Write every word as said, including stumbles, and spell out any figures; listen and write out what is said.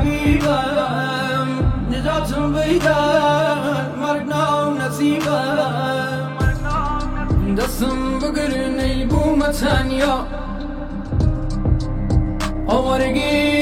حبیبم نجاتم بیدار مرگ نام نصیبم دستم بگیر نیبوم تنیا آوارگی